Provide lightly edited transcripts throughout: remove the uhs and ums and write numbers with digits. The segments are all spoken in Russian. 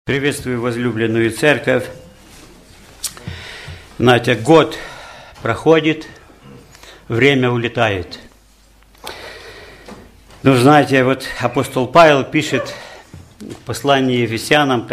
Приветствую возлюбленную церковь. Знаете, год проходит, время улетает. Ну, знаете, вот апостол Павел пишет в послании Ефесянам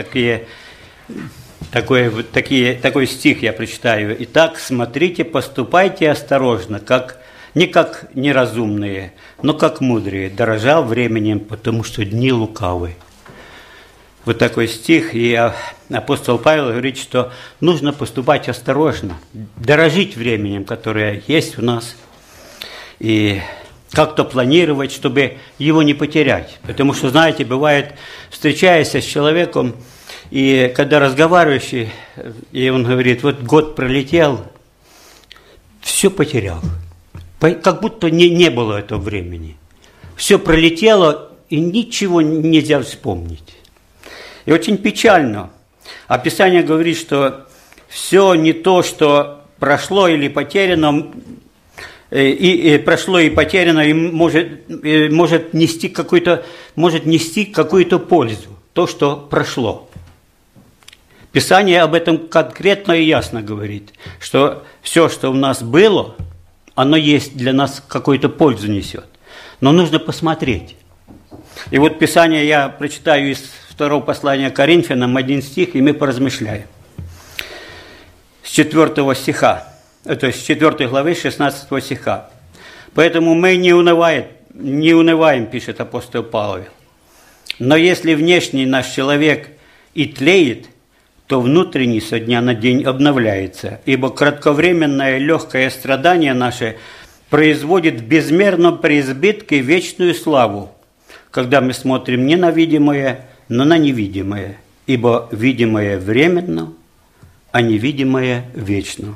такой стих я прочитаю. «Итак, смотрите, поступайте осторожно, не как неразумные, но как мудрые, дорожа временем, потому что дни лукавы». Вот такой стих, и апостол Павел говорит, что нужно поступать осторожно, дорожить временем, которое есть у нас, и как-то планировать, чтобы его не потерять. Потому что, знаете, бывает, встречаясь с человеком, и когда разговариваешь, и он говорит, вот год пролетел, все потерял. Как будто не было этого времени. Все пролетело, и ничего нельзя вспомнить. И очень печально. А Писание говорит, что все не то, что прошло или потеряно, прошло и потеряно, и может нести какую-то пользу, то, что прошло. Писание об этом конкретно и ясно говорит, что все, что у нас было, оно есть для нас какую-то пользу несет. Но нужно посмотреть. И вот Писание я прочитаю из 2 послания Коринфянам, 1 стих, и мы поразмышляем. С 4 стиха, то есть с 4 главы 16 стиха. «Поэтому мы не унываем, пишет апостол Павел. Но если внешний наш человек и тлеет, то внутренний со дня на день обновляется, ибо кратковременное легкое страдание наше производит в безмерном преизбытке вечную славу, когда мы смотрим не на видимое, но на невидимое, ибо видимое временно, а невидимое вечно».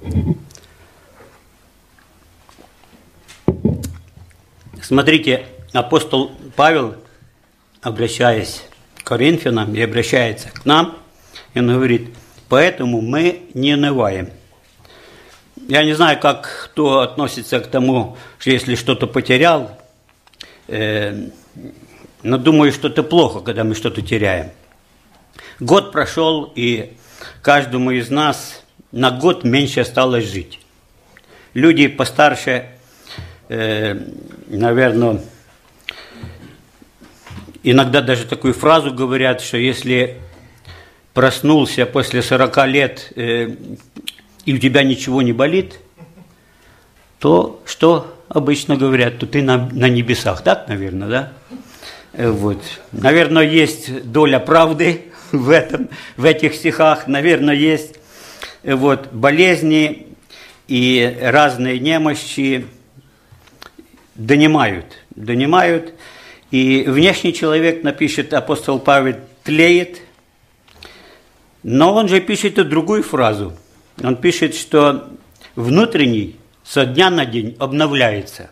Смотрите, апостол Павел, обращаясь к Коринфянам и обращается к нам, он говорит, поэтому мы не унываем. Я не знаю, как кто относится к тому, что если что-то потерял, но думаю, что это плохо, когда мы что-то теряем. Год прошел, и каждому из нас на год меньше осталось жить. Люди постарше, наверное, иногда даже такую фразу говорят, что если проснулся после 40 лет, и у тебя ничего не болит, то что обычно говорят, то ты на небесах, так, наверное, да? Вот. Наверное, есть доля правды в этих стихах, наверное, есть болезни и разные немощи донимают. И внешний человек, напишет апостол Павел, тлеет, но он же пишет и другую фразу. Он пишет, что внутренний со дня на день обновляется.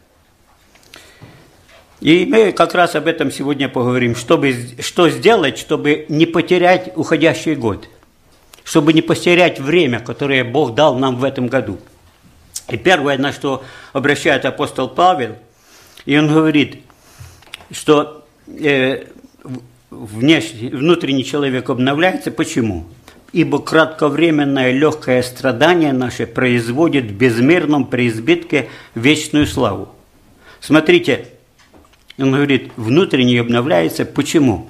И мы как раз об этом сегодня поговорим, что сделать, чтобы не потерять уходящий год, чтобы не потерять время, которое Бог дал нам в этом году. И первое, на что обращает апостол Павел, и он говорит, что внутренний человек обновляется. Почему? Ибо кратковременное легкое страдание наше производит в безмерном преизбытке вечную славу. Смотрите, он говорит, внутренний обновляется. Почему?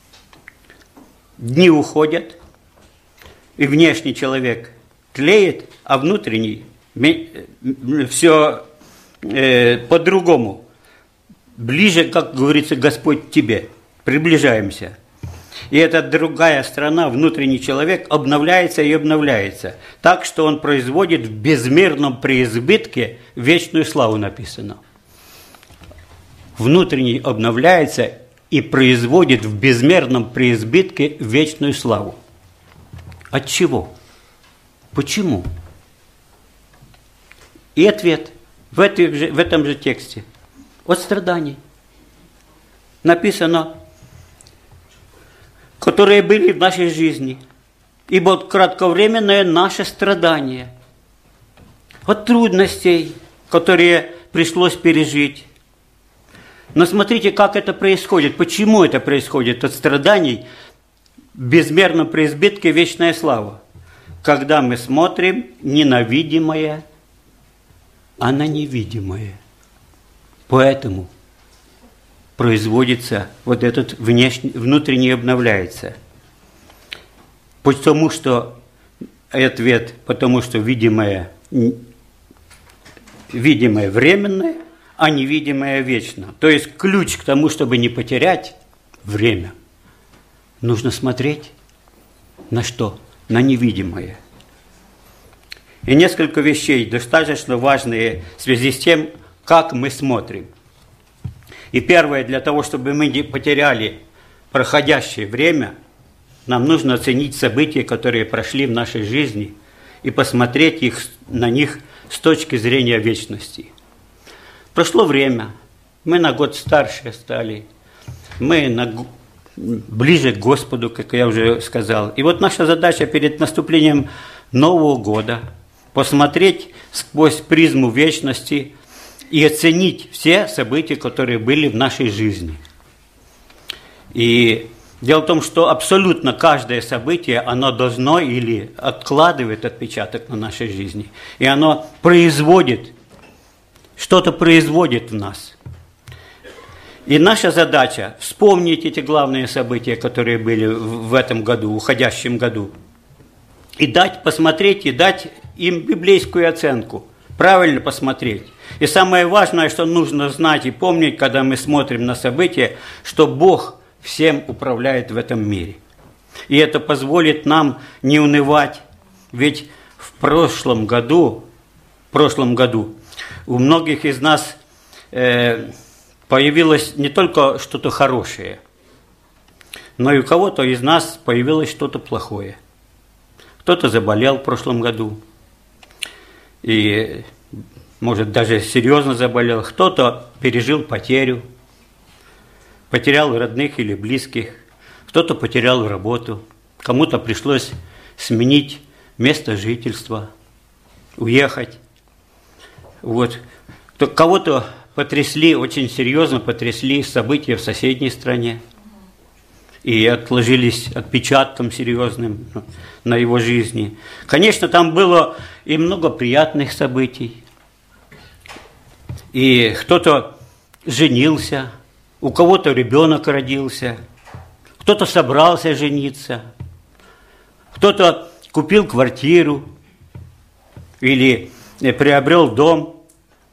Дни уходят, и внешний человек тлеет, а внутренний все по-другому. Ближе, как говорится, Господь тебе. Приближаемся. И эта другая сторона, внутренний человек, обновляется и обновляется. Так, что он производит в безмерном преизбытке вечную славу, написано. Внутренний обновляется и производит в безмерном преизбытке вечную славу. От чего? Почему? И ответ в этом же тексте. От страданий. Написано, которые были в нашей жизни. Ибо кратковременное наше страдание. От трудностей, которые пришлось пережить. Но смотрите, как это происходит. Почему это происходит от страданий? безмерном преизбытке вечная слава, когда мы смотрим не на видимое, а на невидимое. Поэтому производится вот этот внутренний обновляется. Потому что ответ, потому что видимое временное, а невидимое вечно. То есть ключ к тому, чтобы не потерять время, нужно смотреть на что? На невидимое. И несколько вещей достаточно важные в связи с тем, как мы смотрим. И первое, для того, чтобы мы не потеряли проходящее время, нам нужно оценить события, которые прошли в нашей жизни, и посмотреть на них с точки зрения вечности. Прошло время, мы на год старше стали, мы ближе к Господу, как я уже сказал. И вот наша задача перед наступлением Нового года посмотреть сквозь призму вечности и оценить все события, которые были в нашей жизни. И дело в том, что абсолютно каждое событие, оно должно или откладывает отпечаток на нашей жизни, и оно производит, что-то производит в нас. И наша задача вспомнить эти главные события, которые были в этом году, в уходящем году, и посмотреть, и дать им библейскую оценку, правильно посмотреть. И самое важное, что нужно знать и помнить, когда мы смотрим на события, что Бог всем управляет в этом мире. И это позволит нам не унывать, ведь в прошлом году у многих из нас появилось не только что-то хорошее, но и у кого-то из нас появилось что-то плохое. Кто-то заболел в прошлом году, и, может, даже серьезно заболел, кто-то пережил потерял родных или близких, кто-то потерял работу, кому-то пришлось сменить место жительства, уехать. Вот. Кого-то очень серьезно потрясли события в соседней стране и отложились отпечатком серьезным на его жизни. Конечно, там было и много приятных событий. И кто-то женился, у кого-то ребенок родился, кто-то собрался жениться, кто-то купил квартиру или приобрел дом.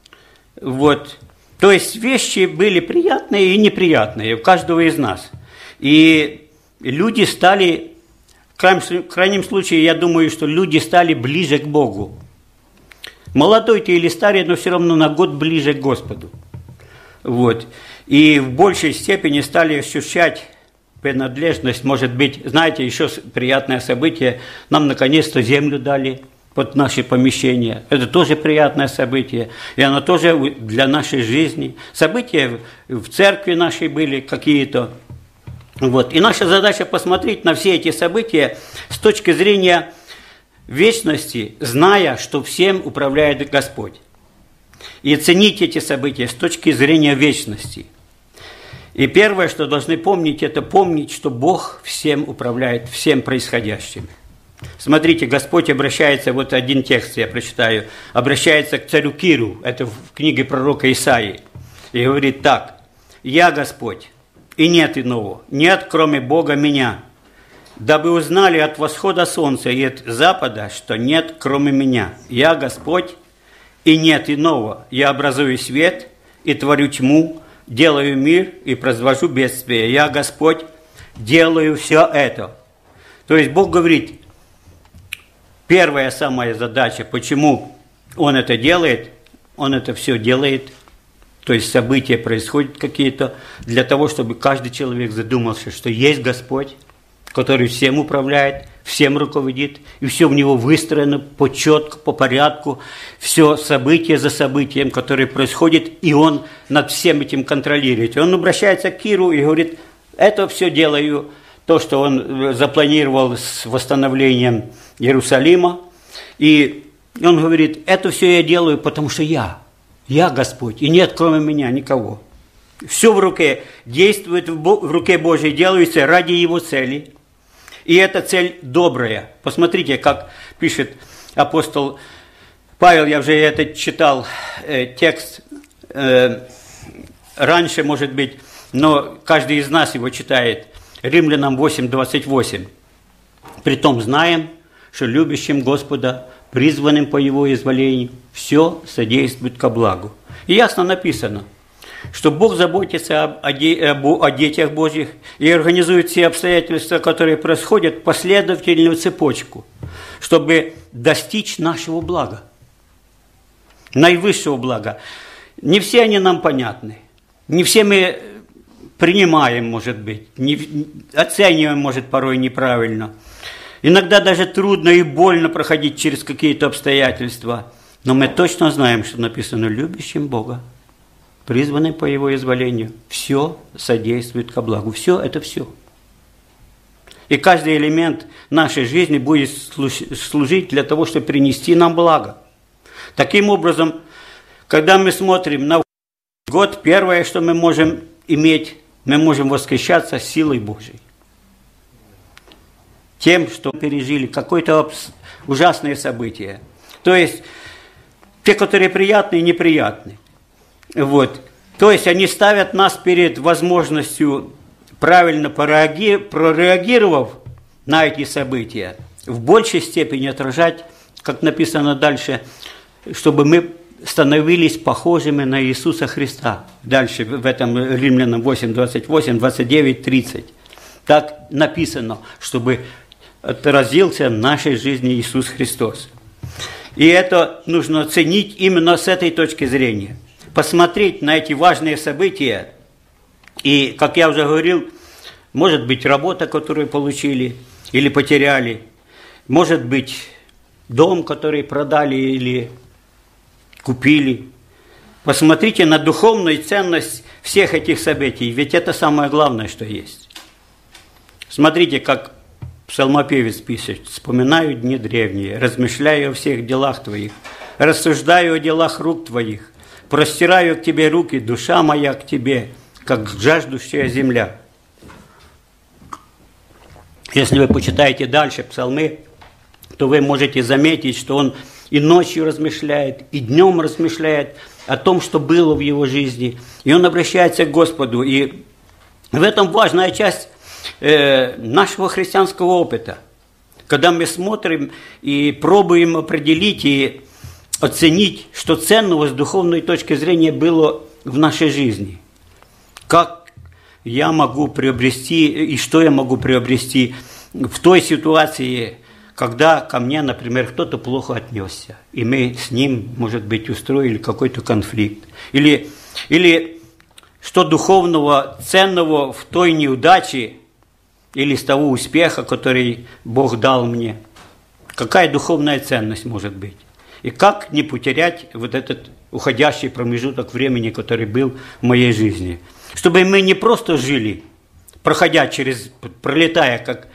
Вот. То есть вещи были приятные и неприятные у каждого из нас. И люди стали, в крайнем случае, я думаю, что люди стали ближе к Богу. Молодой ты или старый, но все равно на год ближе к Господу. Вот. И в большей степени стали ощущать принадлежность. Может быть, знаете, еще приятное событие, нам наконец-то землю дали под наши помещения. Это тоже приятное событие, и оно тоже для нашей жизни. События в церкви нашей были какие-то. Вот. И наша задача посмотреть на все эти события с точки зрения вечности, зная, что всем управляет Господь. И оценить эти события с точки зрения вечности. И первое, что должны помнить, это помнить, что Бог всем управляет, всем происходящим. Смотрите, Господь обращается, вот один текст я прочитаю, обращается к царю Киру, это в книге пророка Исаии, и говорит так: «Я Господь, и нет иного, нет, кроме Бога меня, дабы узнали от восхода солнца и от запада, что нет, кроме меня. Я Господь, и нет иного, я образую свет и творю тьму, делаю мир и произвожу бедствие. Я Господь, делаю все это». То есть Бог говорит, первая самая задача, почему Он это делает, Он это все делает, то есть события происходят какие-то, для того, чтобы каждый человек задумался, что есть Господь, который всем управляет, всем руководит, и все в него выстроено по четко, по порядку, все событие за событием, которое происходит, и Он над всем этим контролирует. И Он обращается к Киру и говорит, это все делаю, то, что Он запланировал с восстановлением Иерусалима, и Он говорит, это все я делаю, потому что я Господь, и нет кроме меня никого. Все в руке, действует в руке Божьей, делается ради Его цели. И эта цель добрая. Посмотрите, как пишет апостол Павел, я уже это читал, текст раньше, может быть, но каждый из нас его читает. Римлянам 8:28. «Притом знаем, что любящим Господа, призванным по Его изволению, все содействует ко благу». И ясно написано, что Бог заботится о детях Божьих и организует все обстоятельства, которые происходят, последовательную цепочку, чтобы достичь нашего блага, наивысшего блага. Не все они нам понятны, не все мы принимаем, может быть, оцениваем, может, порой неправильно. Иногда даже трудно и больно проходить через какие-то обстоятельства, но мы точно знаем, что написано: любящим Бога, призванным по Его изволению, все содействует ко благу. Все – это все. И каждый элемент нашей жизни будет служить для того, чтобы принести нам благо. Таким образом, когда мы смотрим на год, первое, что мы можем иметь, мы можем восхищаться силой Божией. Тем, что пережили какое-то ужасное событие. То есть, те, которые приятные и неприятные. Вот. То есть, они ставят нас перед возможностью, правильно прореагировав на эти события, в большей степени отражать, как написано дальше, чтобы мы становились похожими на Иисуса Христа. Дальше в этом Римлянам 8:28, 29, 30. Так написано, чтобы отразился в нашей жизни Иисус Христос. И это нужно оценить именно с этой точки зрения. Посмотреть на эти важные события. И, как я уже говорил, может быть, работа, которую получили или потеряли. Может быть, дом, который продали или купили. Посмотрите на духовную ценность всех этих событий, ведь это самое главное, что есть. Смотрите, как псалмопевец пишет: «Вспоминаю дни древние, размышляю о всех делах Твоих, рассуждаю о делах рук Твоих, простираю к Тебе руки, душа моя к Тебе, как жаждущая земля». Если вы почитаете дальше псалмы, то вы можете заметить, что он и ночью размышляет, и днем размышляет о том, что было в его жизни. И он обращается к Господу. И в этом важная часть нашего христианского опыта. Когда мы смотрим и пробуем определить и оценить, что ценного с духовной точки зрения было в нашей жизни. Как я могу приобрести и что я могу приобрести в той ситуации, когда ко мне, например, кто-то плохо отнесся, и мы с ним, может быть, устроили какой-то конфликт. Или что духовного, ценного в той неудаче или с того успеха, который Бог дал мне. Какая духовная ценность может быть? И как не потерять вот этот уходящий промежуток времени, который был в моей жизни. Чтобы мы не просто жили, пролетая как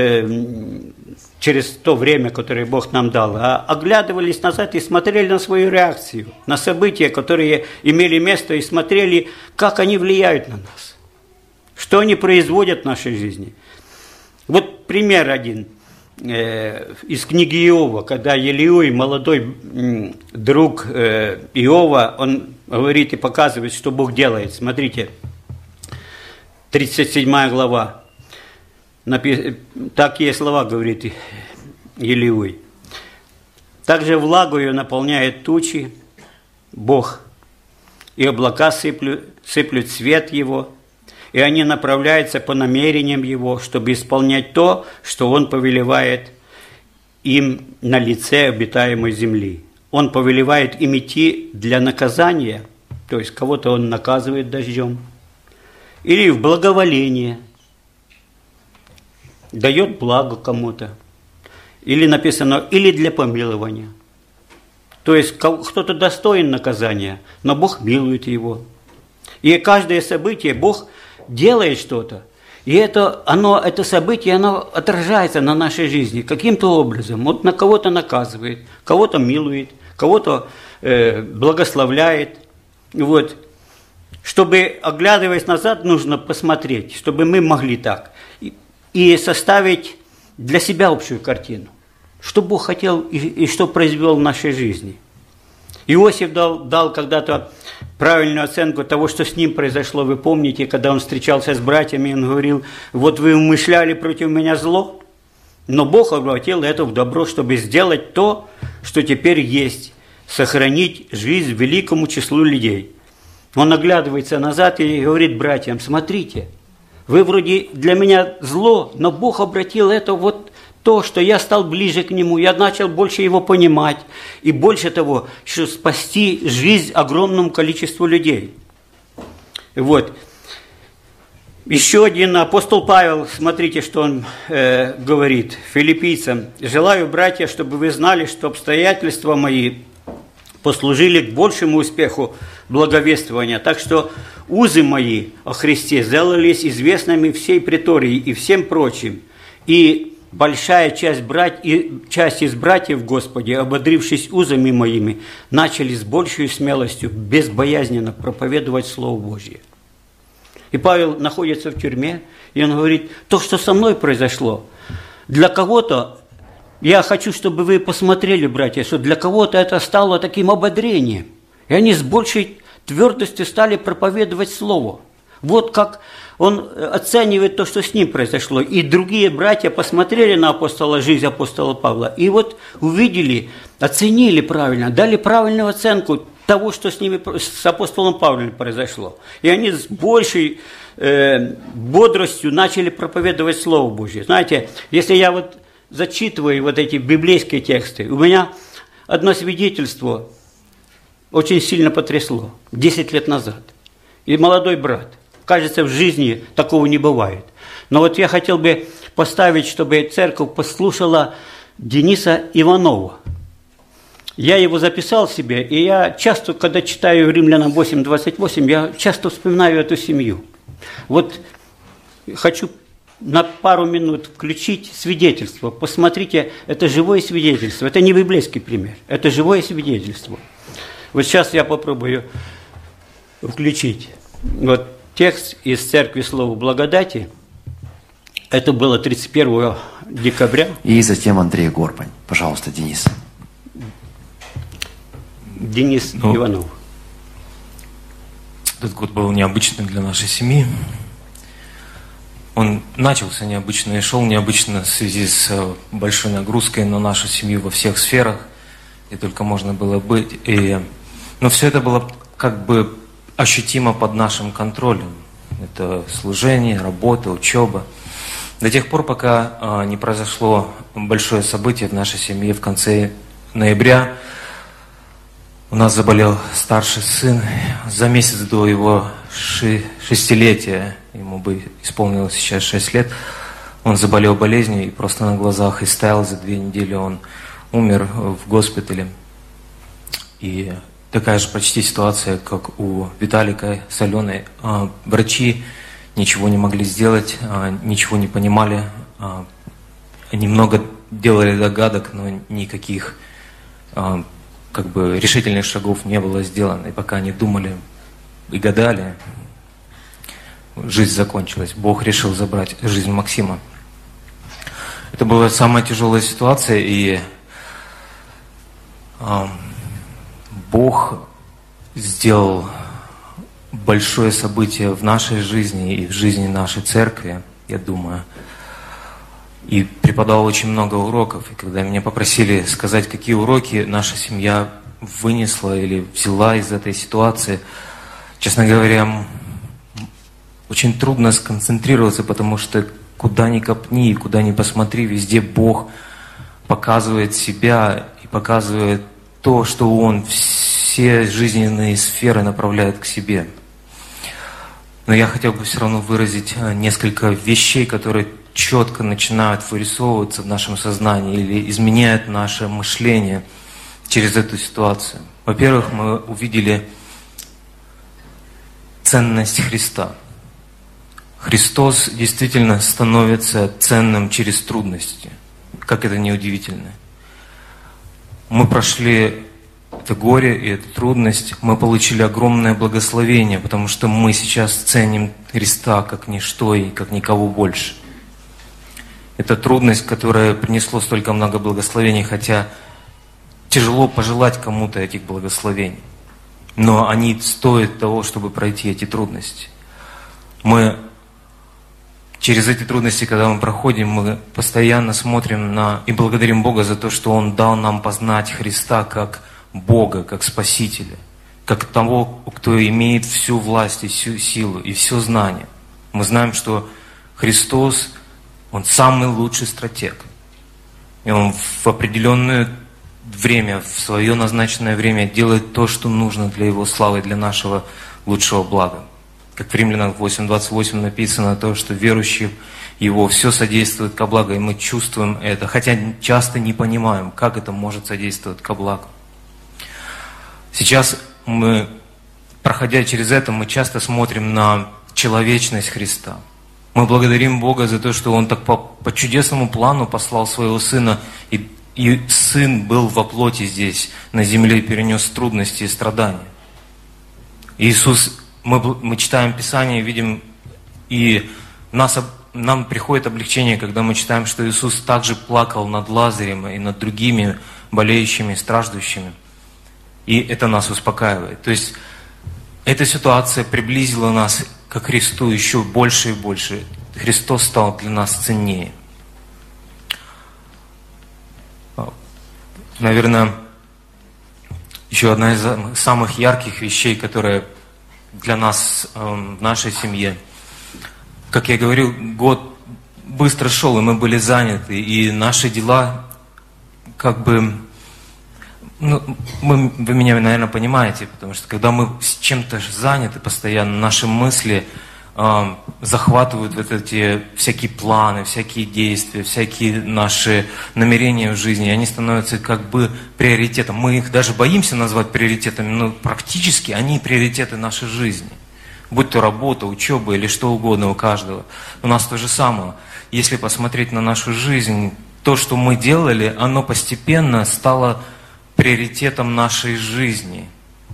через то время, которое Бог нам дал, а оглядывались назад и смотрели на свою реакцию, на события, которые имели место, и смотрели, как они влияют на нас, что они производят в нашей жизни. Вот пример один из книги Иова, когда Елиой, молодой друг Иова, он говорит и показывает, что Бог делает. Смотрите, 37 глава. Такие слова говорит Елиой. «Также влагою наполняет тучи Бог, и облака сыплют свет Его, и они направляются по намерениям Его, чтобы исполнять то, что Он повелевает им на лице обитаемой земли. Он повелевает им идти для наказания, то есть кого-то Он наказывает дождем, или в благоволение, дает благо кому-то, или написано, или для помилования. То есть кто-то достоин наказания, но Бог милует его. И каждое событие Бог делает что-то, и это событие, оно отражается на нашей жизни каким-то образом. Вот на кого-то наказывает, кого-то милует, кого-то благословляет. Вот. Чтобы, оглядываясь назад, нужно посмотреть, чтобы мы могли так. И составить для себя общую картину. Что Бог хотел и что произвел в нашей жизни. Иосиф дал когда-то правильную оценку того, что с ним произошло. Вы помните, когда он встречался с братьями, он говорил: вот вы умышляли против меня зло, но Бог обратил это в добро, чтобы сделать то, что теперь есть, сохранить жизнь великому числу людей. Он оглядывается назад и говорит братьям: смотрите, вы вроде для меня зло, но Бог обратил это вот то, что я стал ближе к Нему, я начал больше Его понимать, и больше того, что спасти жизнь огромному количеству людей. Вот. Еще один апостол Павел, смотрите, что он говорит филиппийцам: «Желаю, братья, чтобы вы знали, что обстоятельства мои послужили к большему успеху благовествования, так что узы мои о Христе сделались известными всей претории и всем прочим, и большая часть из братьев в Господе, ободрившись узами моими, начали с большей смелостью, безбоязненно проповедовать Слово Божье». И Павел находится в тюрьме, и он говорит: то, что со мной произошло, для кого-то, я хочу, чтобы вы посмотрели, братья, что для кого-то это стало таким ободрением. И они с большей твердостью стали проповедовать Слово. Вот как он оценивает то, что с ним произошло. И другие братья посмотрели на жизнь апостола Павла, и вот увидели, оценили правильно, дали правильную оценку того, что с ними, с апостолом Павлом произошло. И они с большей бодростью начали проповедовать Слово Божье. Знаете, если я вот зачитываю вот эти библейские тексты, у меня одно свидетельство очень сильно потрясло 10 лет назад. И молодой брат. Кажется, в жизни такого не бывает. Но вот я хотел бы поставить, чтобы церковь послушала Дениса Иванова. Я его записал себе, и я часто, когда читаю Римлянам 8:28, я часто вспоминаю эту семью. Вот хочу на пару минут включить свидетельство. Посмотрите, это живое свидетельство. Это не библейский пример, это живое свидетельство. Вот сейчас я попробую включить. Вот текст из Церкви Слова Благодати. Это было 31 декабря. И затем Андрей Горбань. Пожалуйста, Денис. Денис Иванов. Этот год был необычный для нашей семьи. Он начался необычно и шел необычно в связи с большой нагрузкой на нашу семью во всех сферах, где только можно было быть. Но все это было как бы ощутимо под нашим контролем. Это служение, работа, учеба. До тех пор, пока не произошло большое событие в нашей семье в конце ноября. У нас заболел старший сын. За месяц до его шестилетия, ему бы исполнилось сейчас 6 лет, он заболел болезнью и просто на глазах истаял. За 2 недели он умер в госпитале. И такая же почти ситуация, как у Виталика с Аленой. Врачи ничего не могли сделать, ничего не понимали. Они много делали догадок, но никаких как бы решительных шагов не было сделано. И пока они думали и гадали, жизнь закончилась. Бог решил забрать жизнь Максима. Это была самая тяжелая ситуация, и Бог сделал большое событие в нашей жизни и в жизни нашей церкви, я думаю. И преподал очень много уроков. И когда меня попросили сказать, какие уроки наша семья вынесла или взяла из этой ситуации, честно говоря, очень трудно сконцентрироваться, потому что куда ни копни, куда ни посмотри, везде Бог показывает себя и показывает то, что Он все жизненные сферы направляет к себе. Но я хотел бы все равно выразить несколько вещей, которые четко начинают вырисовываться в нашем сознании или изменяют наше мышление через эту ситуацию. Во-первых, мы увидели ценность Христа. Христос действительно становится ценным через трудности. Как это ни удивительно. Мы прошли это горе и эту трудность, мы получили огромное благословение, потому что мы сейчас ценим Христа как ничто и как никого больше. Это трудность, которая принесла столько много благословений, хотя тяжело пожелать кому-то этих благословений. Но они стоят того, чтобы пройти эти трудности. Мы через эти трудности, когда мы проходим, мы постоянно смотрим и благодарим Бога за то, что Он дал нам познать Христа как Бога, как Спасителя, как того, кто имеет всю власть и всю силу и все знание. Мы знаем, что Христос, Он самый лучший стратег. И Он в определенное время, в свое назначенное время делает то, что нужно для Его славы, для нашего лучшего блага. Как в Римлянам 8:28 написано, то, что верующим Его все содействует ко благу, и мы чувствуем это, хотя часто не понимаем, как это может содействовать ко благу. Сейчас мы, проходя через это, мы часто смотрим на человечность Христа. Мы благодарим Бога за то, что Он так по чудесному плану послал Своего Сына, и Сын был во плоти здесь, на земле, и перенес трудности и страдания. Иисус, мы читаем Писание, видим, и нам приходит облегчение, когда мы читаем, что Иисус также плакал над Лазарем и над другими болеющими, страждущими. И это нас успокаивает. То есть эта ситуация приблизила нас к Христу еще больше и больше. Христос стал для нас ценнее. Наверное, еще одна из самых ярких вещей, которая для нас в нашей семье. Как я говорил, год быстро шел, и мы были заняты, и наши дела как бы... вы меня, наверное, понимаете, потому что когда мы с чем-то заняты постоянно, наши мысли захватывают вот эти всякие планы, всякие действия, всякие наши намерения в жизни, и они становятся как бы приоритетом. Мы их даже боимся назвать приоритетами, но практически они приоритеты нашей жизни. Будь то работа, учеба или что угодно у каждого. У нас то же самое. Если посмотреть на нашу жизнь, то, что мы делали, оно постепенно стало приоритетом нашей жизни.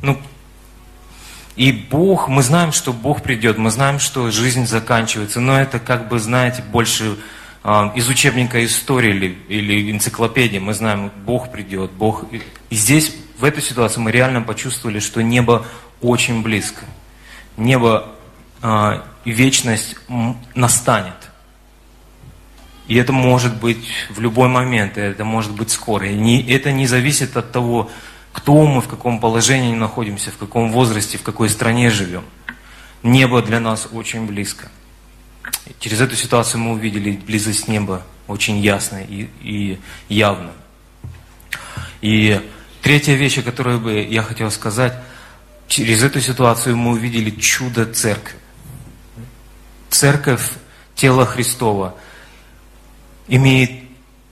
И Бог, мы знаем, что Бог придет, мы знаем, что жизнь заканчивается, но это как бы, знаете, больше из учебника истории или энциклопедии. Мы знаем, Бог придет, Бог... И здесь, в этой ситуации, мы реально почувствовали, что небо очень близко. Небо и вечность настанет. И это может быть в любой момент, это может быть скоро. И это не зависит от того, кто мы, в каком положении находимся, в каком возрасте, в какой стране живем. Небо для нас очень близко. Через эту ситуацию мы увидели близость неба очень ясно и явно. И третья вещь, о которой бы я хотел сказать, через эту ситуацию мы увидели чудо церкви. Церковь, тело Христово, имеет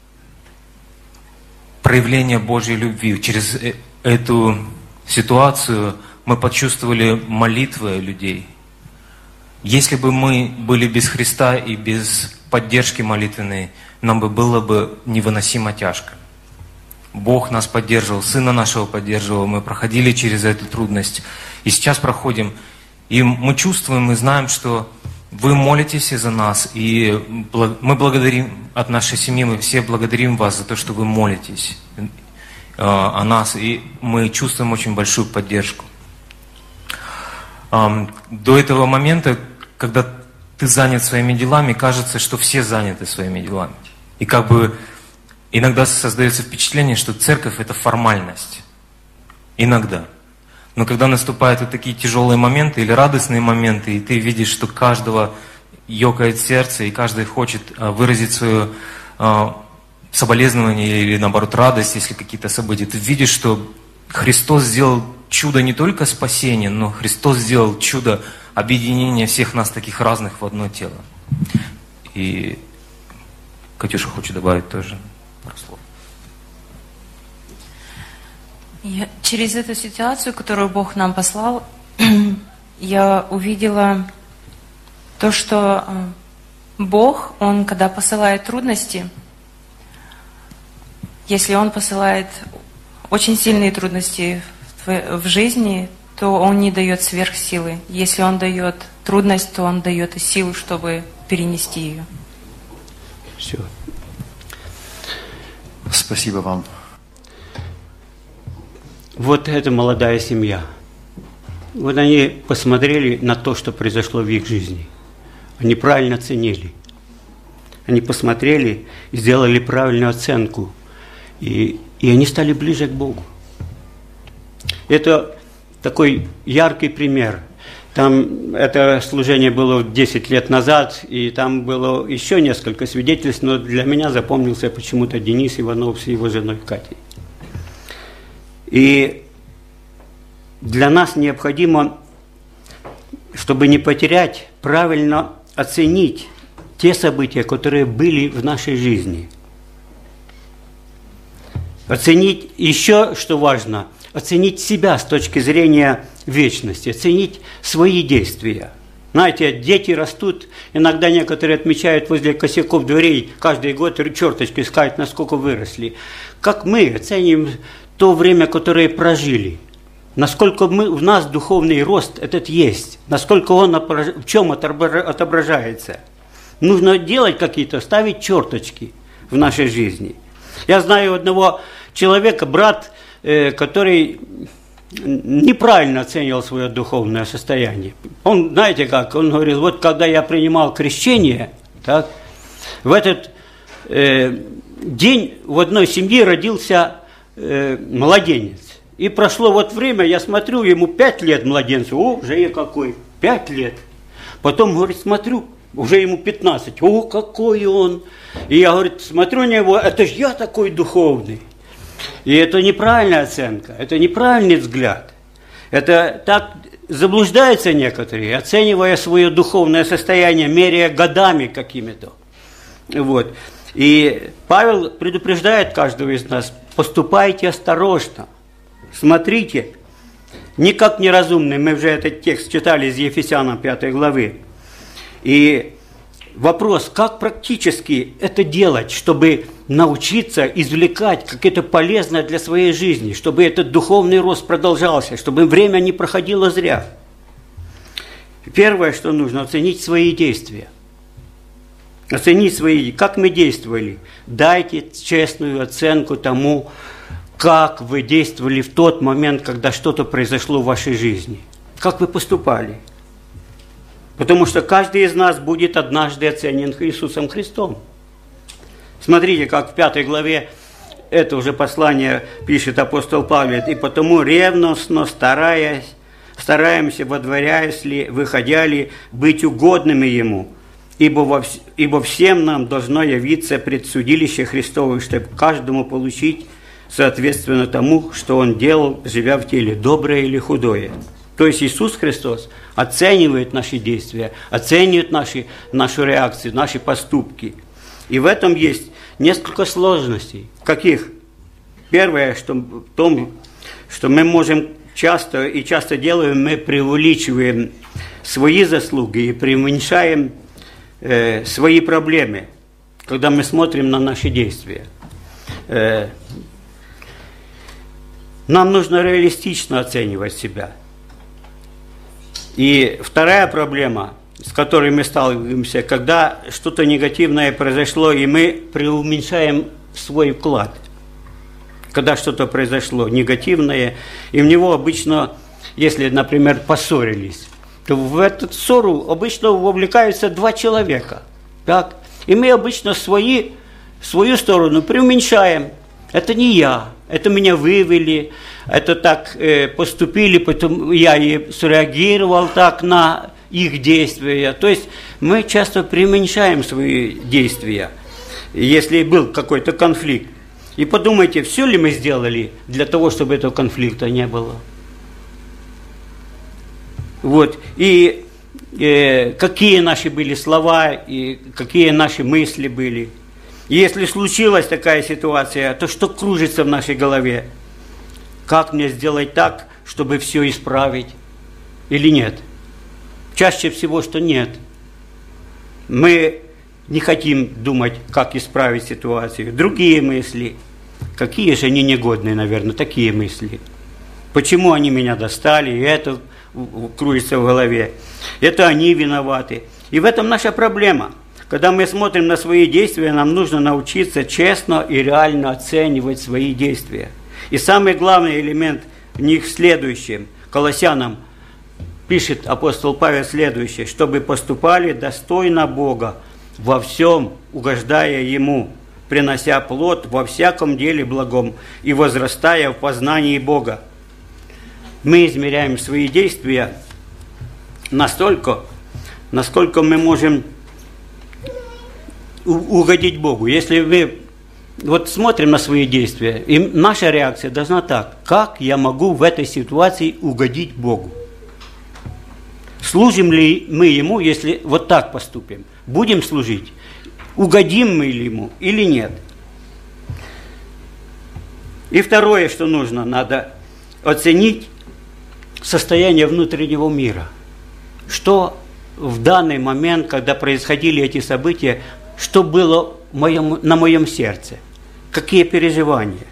проявление Божьей любви. Через эту ситуацию мы почувствовали молитвы людей. Если бы мы были без Христа и без поддержки молитвенной, нам бы было бы невыносимо тяжко. Бог нас поддерживал, Сына нашего поддерживал, мы проходили через эту трудность. И сейчас проходим. И мы чувствуем и знаем, что вы молитесь за нас, и мы благодарим от нашей семьи, мы все благодарим вас за то, что вы молитесь о нас, и мы чувствуем очень большую поддержку. До этого момента, когда ты занят своими делами, кажется, что все заняты своими делами. И как бы иногда создается впечатление, что церковь – это формальность. Иногда. Но когда наступают вот такие тяжелые моменты или радостные моменты, и ты видишь, что каждого ёкает сердце, и каждый хочет выразить свое соболезнование или, наоборот, радость, если какие-то события, ты видишь, что Христос сделал чудо не только спасения, но Христос сделал чудо объединения всех нас таких разных в одно тело. И Катюша хочет добавить тоже пару слов. Через эту ситуацию, которую Бог нам послал, я увидела то, что Бог, Он, когда посылает трудности, если Он посылает очень сильные трудности в жизни, то Он не дает сверхсилы. Если Он дает трудность, то Он дает и силу, чтобы перенести ее. Все. Спасибо вам. Вот эта молодая семья. Вот они посмотрели на то, что произошло в их жизни. Они правильно оценили. Они посмотрели и сделали правильную оценку. И они стали ближе к Богу. Это такой яркий пример. Там это служение было 10 лет назад, и там было еще несколько свидетельств, но для меня запомнился почему-то Денис Иванов с его женой Катей. И для нас необходимо, чтобы не потерять, правильно оценить те события, которые были в нашей жизни. Оценить еще, что важно, оценить себя с точки зрения вечности, оценить свои действия. Знаете, дети растут, иногда некоторые отмечают возле косяков дверей каждый год черточки искать, насколько выросли. Как мы оценим то время, которое прожили? Насколько в нас духовный рост этот есть? Насколько он в чем отображается? Нужно делать какие-то, ставить черточки в нашей жизни. Я знаю одного человека, брат, который неправильно оценивал свое духовное состояние. Он, знаете как, он говорил, вот когда я принимал крещение, так, в этот день в одной семье родился младенец. И прошло вот время, я смотрю, ему 5 лет младенцу, уже какой, 5 лет. Потом, говорит, смотрю, уже ему 15, какой он. И я, говорит, смотрю на него, это же я такой духовный. И это неправильная оценка, это неправильный взгляд. Это так заблуждаются некоторые, оценивая свое духовное состояние, меряя годами какими-то. Вот. И Павел предупреждает каждого из нас, поступайте осторожно, смотрите, не как неразумные, мы уже этот текст читали из Ефесянам 5 главы. И вопрос, как практически это делать, чтобы научиться извлекать какое-то полезное для своей жизни, чтобы этот духовный рост продолжался, чтобы время не проходило зря. Первое, что нужно, оценить свои действия. Оценить свои, как мы действовали. Дайте честную оценку тому, как вы действовали в тот момент, когда что-то произошло в вашей жизни. Как вы поступали. Потому что каждый из нас будет однажды оценен Иисусом Христом. Смотрите, как в 5 главе это уже послание пишет апостол Павел. «И потому ревностно стараемся, водворяясь ли, выходя ли, быть угодными Ему, ибо всем нам должно явиться предсудилище Христово, чтобы каждому получить соответственно тому, что Он делал, живя в теле, доброе или худое». То есть Иисус Христос оценивает наши действия, оценивает нашу реакцию, наши поступки. И в этом есть несколько сложностей. Каких? Первое, в том, что мы можем часто делаем, мы преувеличиваем свои заслуги и преуменьшаем свои проблемы, когда мы смотрим на наши действия. Нам нужно реалистично оценивать себя. И вторая проблема, с которой мы сталкиваемся, когда что-то негативное произошло, и мы преуменьшаем свой вклад. Когда что-то произошло негативное, и в него обычно, если, например, поссорились, то в эту ссору обычно вовлекаются 2 человека. Так? И мы обычно свою сторону преуменьшаем. Это не я, это меня вывели, это так поступили, потом я и среагировал так на их действия. То есть мы часто преуменьшаем свои действия, если был какой-то конфликт. И подумайте, все ли мы сделали для того, чтобы этого конфликта не было. Вот. И какие наши были слова, и какие наши мысли были. И если случилась такая ситуация, то что кружится в нашей голове? Как мне сделать так, чтобы все исправить? Или нет? Чаще всего, что нет. Мы не хотим думать, как исправить ситуацию. Другие мысли. Какие же они негодные, наверное, такие мысли. Почему они меня достали? И это кружится в голове. Это они виноваты. И в этом наша проблема. когда мы смотрим на свои действия, нам нужно научиться честно и реально оценивать свои действия. И самый главный элемент в них в следующем. Колоссянам пишет апостол Павел следующее: чтобы поступали достойно Бога, во всем угождая Ему, принося плод во всяком деле благом и возрастая в познании Бога. Мы измеряем свои действия настолько, насколько мы можем угодить Богу. Если мы вот смотрим на свои действия, и наша реакция должна так: как я могу в этой ситуации угодить Богу? Служим ли мы Ему, если вот так поступим? Будем служить? Угодим мы ли Ему или нет? И второе, что нужно, надо оценить состояние внутреннего мира. Что в данный момент, когда происходили эти события, что было на моем сердце? Какие переживания?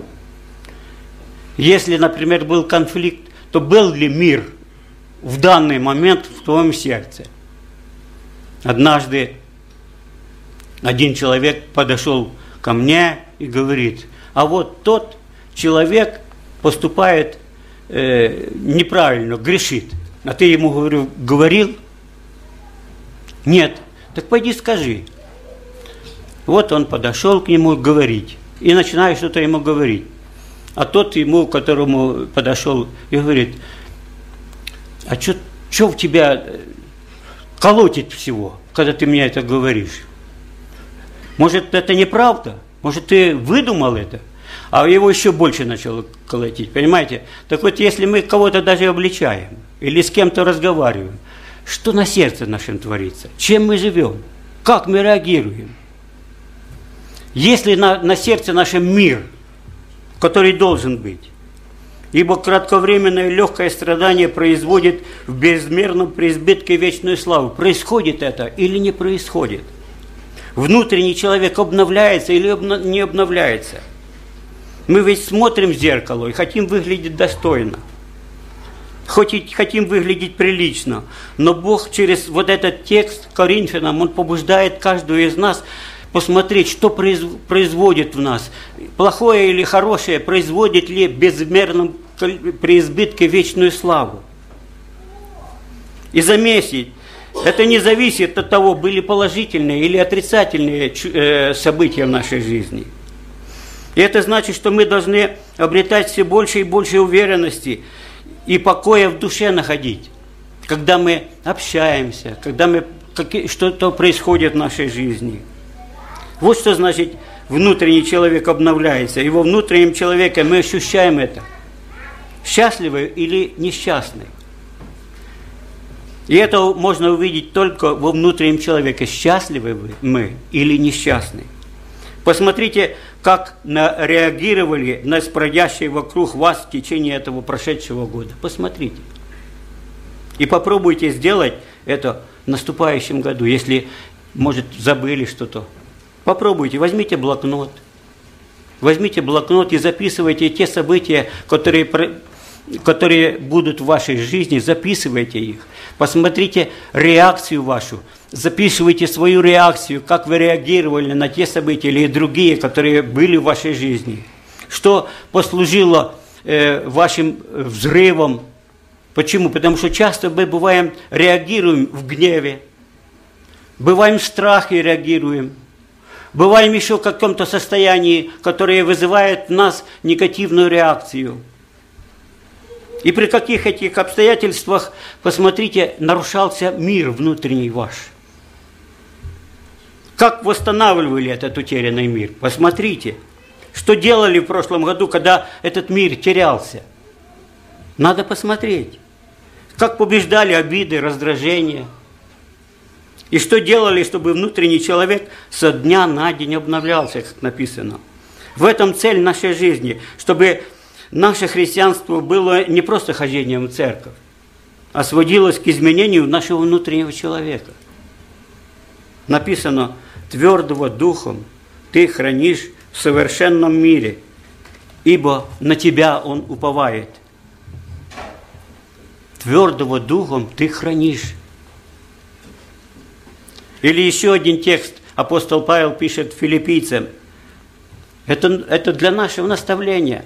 Если, например, был конфликт, то был ли мир в данный момент в твоем сердце? Однажды один человек подошел ко мне и говорит: а вот тот человек поступает неправильно, грешит. А ты ему говорил? Нет. Так пойди скажи. Вот он подошел к нему говорить. И начинает что-то ему говорить. А тот ему, к которому подошел, и говорит: а что в тебя колотит всего, когда ты мне это говоришь? Может, это неправда? Может, ты выдумал это? А его еще больше начало колотить, понимаете? Так вот, если мы кого-то даже обличаем, или с кем-то разговариваем, что на сердце нашем творится? Чем мы живем? Как мы реагируем? Если на сердце нашем мир, который должен быть, ибо кратковременное легкое страдание производит в безмерном преизбытке вечную славу. Происходит это или не происходит? Внутренний человек обновляется или не обновляется? Мы ведь смотрим в зеркало и хотим выглядеть достойно. Хотим выглядеть прилично. Но Бог через вот этот текст Коринфянам, Он побуждает каждого из нас посмотреть, что производит в нас. Плохое или хорошее, производит ли в безмерном преизбытке вечную славу. И заметьте, это не зависит от того, были положительные или отрицательные события в нашей жизни. И это значит, что мы должны обретать все больше и больше уверенности и покоя в душе находить, когда мы общаемся, когда что-то происходит в нашей жизни. Вот что значит внутренний человек обновляется. И во внутреннем человеке мы ощущаем это. Счастливы или несчастны. И это можно увидеть только во внутреннем человеке. Счастливы мы или несчастны. Посмотрите, как реагировали на происходящее вокруг вас в течение этого прошедшего года. Посмотрите. И попробуйте сделать это в наступающем году. Если, может, забыли что-то. Попробуйте, возьмите блокнот. Возьмите блокнот и записывайте те события, которые будут в вашей жизни, записывайте их. Посмотрите реакцию вашу, записывайте свою реакцию, как вы реагировали на те события или другие, которые были в вашей жизни. Что послужило вашим взрывом. Почему? Потому что часто мы реагируем в гневе, бываем в страхе реагируем. Бываем еще в каком-то состоянии, которое вызывает в нас негативную реакцию. И при каких этих обстоятельствах, посмотрите, нарушался мир внутренний ваш. Как восстанавливали этот утерянный мир? Посмотрите, что делали в прошлом году, когда этот мир терялся. Надо посмотреть. Как побеждали обиды, раздражения. И что делали, чтобы внутренний человек со дня на день обновлялся, как написано. В этом цель нашей жизни, чтобы наше христианство было не просто хождением в церковь, а сводилось к изменению нашего внутреннего человека. Написано: твердого духом ты хранишь в совершенном мире, ибо на тебя он уповает. Твердого духом ты хранишь. Или еще один текст апостол Павел пишет филиппийцам. Это для нашего наставления.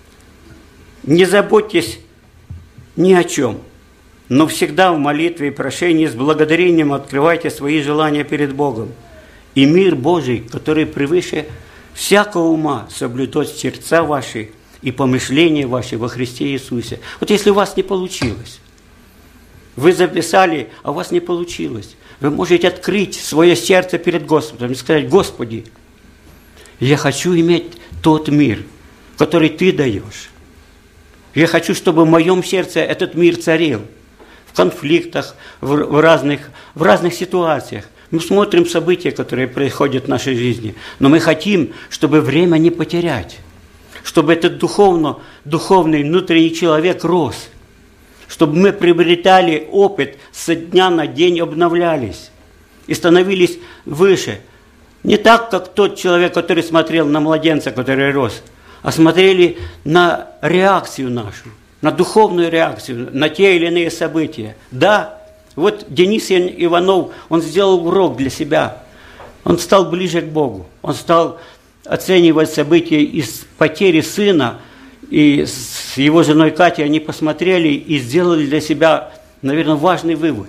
Не заботьтесь ни о чем, но всегда в молитве и прошении с благодарением открывайте свои желания перед Богом. И мир Божий, который превыше всякого ума, соблюдет сердца ваши и помышления ваши во Христе Иисусе. Вот если у вас не получилось, вы записали, а у вас не получилось, вы можете открыть свое сердце перед Господом и сказать: Господи, я хочу иметь тот мир, который Ты даешь. Я хочу, чтобы в моем сердце этот мир царил. В конфликтах, в разных ситуациях. Мы смотрим события, которые происходят в нашей жизни, но мы хотим, чтобы время не потерять, чтобы этот духовный внутренний человек рос, чтобы мы приобретали опыт, со дня на день обновлялись и становились выше. Не так, как тот человек, который смотрел на младенца, который рос, а смотрели на реакцию нашу, на духовную реакцию, на те или иные события. Да, вот Денис Иванов, он сделал урок для себя. Он стал ближе к Богу. Он стал оценивать события из потери сына. И с его женой Катей они посмотрели и сделали для себя, наверное, важный вывод.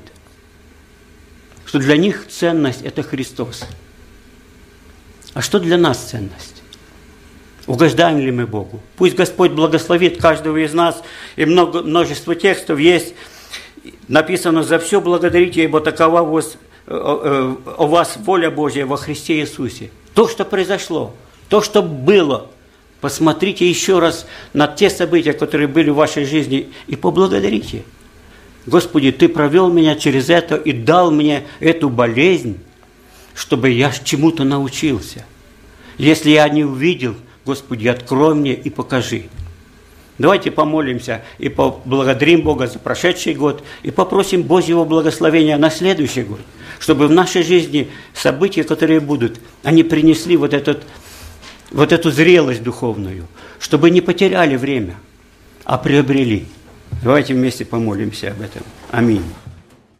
Что для них ценность – это Христос. А что для нас ценность? Угождаем ли мы Богу? Пусть Господь благословит каждого из нас. И множество текстов есть. Написано: «За все благодарите, ибо такова у вас воля Божья во Христе Иисусе». То, что произошло, то, что было. Посмотрите еще раз на те события, которые были в вашей жизни, и поблагодарите. Господи, Ты провел меня через это и дал мне эту болезнь, чтобы я чему-то научился. Если я не увидел, Господи, открой мне и покажи. Давайте помолимся и поблагодарим Бога за прошедший год и попросим Божьего благословения на следующий год, чтобы в нашей жизни события, которые будут, они принесли вот эту зрелость духовную, чтобы не потеряли время, а приобрели. Давайте вместе помолимся об этом. Аминь.